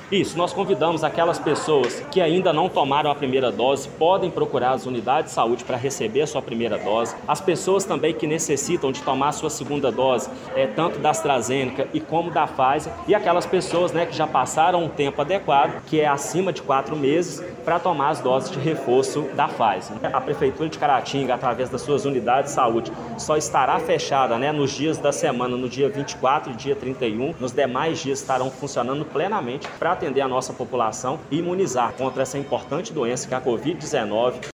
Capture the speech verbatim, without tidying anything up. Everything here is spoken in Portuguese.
Isso, nós convidamos aquelas pessoas que ainda não tomaram a primeira dose, podem procurar as unidades de saúde para receber a sua primeira dose. As pessoas também que necessitam de tomar a sua segunda dose, é, tanto da AstraZeneca e como da Pfizer, e aquelas pessoas, né, que já passaram um tempo adequado, que é acima de quatro meses, para tomar as doses de reforço da Pfizer. A Prefeitura de Caratinga, através das suas unidades de saúde, só estará fechada, né, nos dias da semana, no dia vinte e quatro e dia trinta e um. Nos demais dias estarão funcionando plenamente para atender a nossa população e imunizar contra essa importante doença que é a covid dezenove.